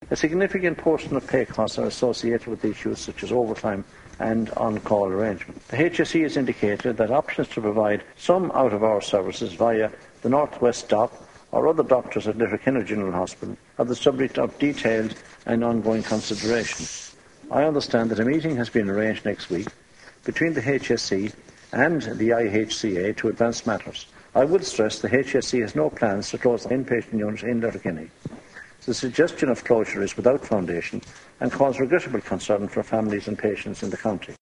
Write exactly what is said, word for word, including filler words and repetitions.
A significant portion of pay costs are associated with issues such as overtime and on-call arrangement. The H S E has indicated that options to provide some out-of-hours services via the North West Dock or other doctors at Letterkenny General Hospital are the subject of detailed and ongoing consideration. I understand that a meeting has been arranged next week between the H S E and the I H C A to advance matters. I would stress the H S E has no plans to close the inpatient unit in Letterkenny. The suggestion of closure is without foundation and causes regrettable concern for families and patients in the county.